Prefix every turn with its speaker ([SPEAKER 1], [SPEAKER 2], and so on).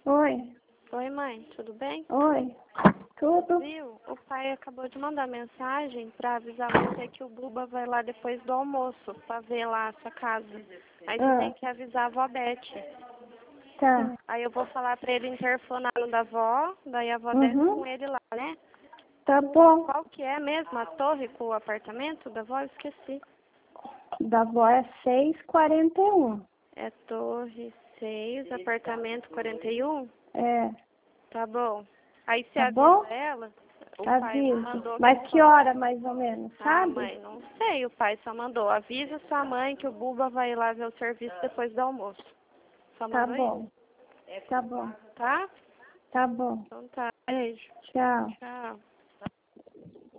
[SPEAKER 1] Oi.
[SPEAKER 2] Oi, mãe, tudo bem?
[SPEAKER 1] Oi. Tudo?
[SPEAKER 2] Viu? O pai acabou de mandar mensagem pra avisar você que o Buba vai lá depois do almoço pra ver lá a sua casa. Aí você tem que avisar a avó Beth.
[SPEAKER 1] Tá.
[SPEAKER 2] Aí eu vou falar pra ele interfonar no da avó, daí a avó desce com ele lá, né?
[SPEAKER 1] Tá bom.
[SPEAKER 2] Qual que é mesmo a torre com o apartamento da avó? Eu esqueci.
[SPEAKER 1] Da avó é 641.
[SPEAKER 2] É torre 6, apartamento 41?
[SPEAKER 1] É.
[SPEAKER 2] Tá bom. Aí você
[SPEAKER 1] Tá
[SPEAKER 2] avisa
[SPEAKER 1] bom?
[SPEAKER 2] ela, o pai
[SPEAKER 1] Aviso.
[SPEAKER 2] mandou
[SPEAKER 1] Mas que hora mais ou menos,
[SPEAKER 2] Ah,
[SPEAKER 1] sabe?
[SPEAKER 2] mãe, não sei, o pai só mandou. Avisa sua mãe que o Buba vai lá ver o serviço depois do almoço. Só
[SPEAKER 1] Tá
[SPEAKER 2] mandou
[SPEAKER 1] bom. Tá bom.
[SPEAKER 2] isso, tá?
[SPEAKER 1] Tá bom.
[SPEAKER 2] Então tá, beijo.
[SPEAKER 1] Tchau.
[SPEAKER 2] Tchau.